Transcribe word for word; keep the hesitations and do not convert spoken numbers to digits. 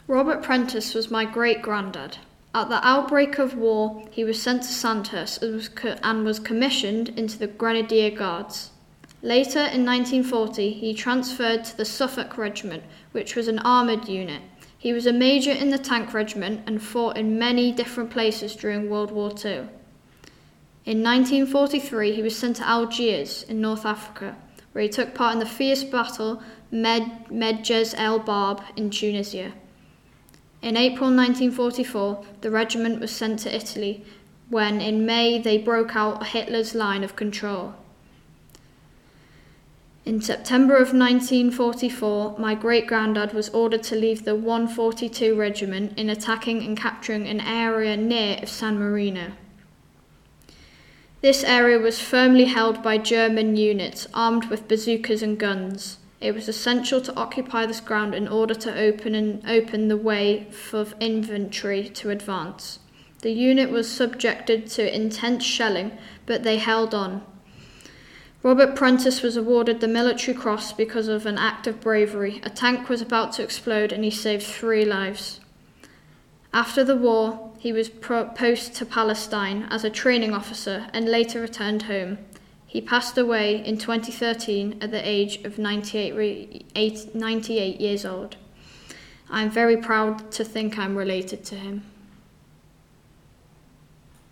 Robert Prentice was my great-granddad. At the outbreak of war, he was sent to Sandhurst and was, co- and was commissioned into the Grenadier Guards. Later, in nineteen forty, he transferred to the Suffolk Regiment, which was an armoured unit. He was a major in the tank regiment and fought in many different places during World War Two. In nineteen forty-three, he was sent to Algiers in North Africa, where he took part in the fierce battle Med- Medjez el Barb in Tunisia. In April nineteen forty-four, the regiment was sent to Italy, when in May they broke out Hitler's line of control. In September of nineteen forty-four, my great-granddad was ordered to leave the one forty-two Regiment in attacking and capturing an area near of San Marino. This area was firmly held by German units armed with bazookas and guns. It was essential to occupy this ground in order to open and open the way for infantry to advance. The unit was subjected to intense shelling, but they held on. Robert Prentice was awarded the Military Cross because of an act of bravery. A tank was about to explode and he saved three lives. After the war, he was pro- posted to Palestine as a training officer and later returned home. He passed away in twenty thirteen at the age of ninety-eight, ninety-eight years old. I'm very proud to think I'm related to him.